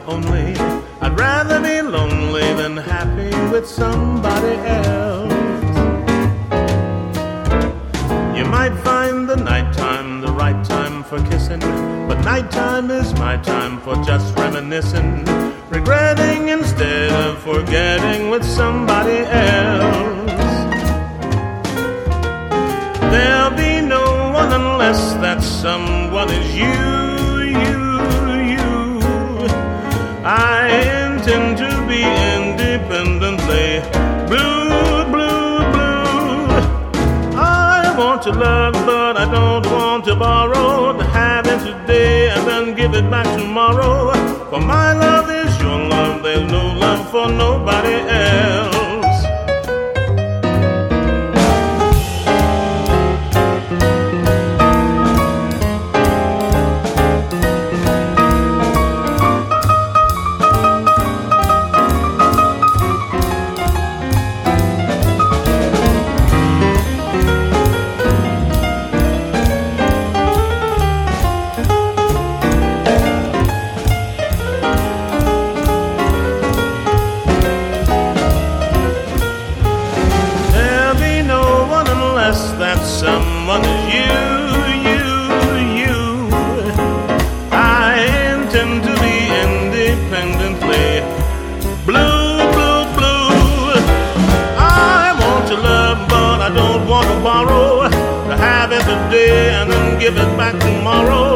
only. I'd rather be lonely than happy with somebody else. You might find the nighttime the right time for kissing, but nighttime is my time for just reminiscing, regretting instead of forgetting with somebody else. There'll be no one unless that someone is you. I intend to be independently blue, blue, blue. I want to love, but I don't want to borrow. To have it today and then give it back tomorrow. For my love is your love, there's no love for nobody else. That someone is you. I intend to be independently blue, blue, blue. I want to love, but I don't want to borrow. To have it today and then give it back tomorrow.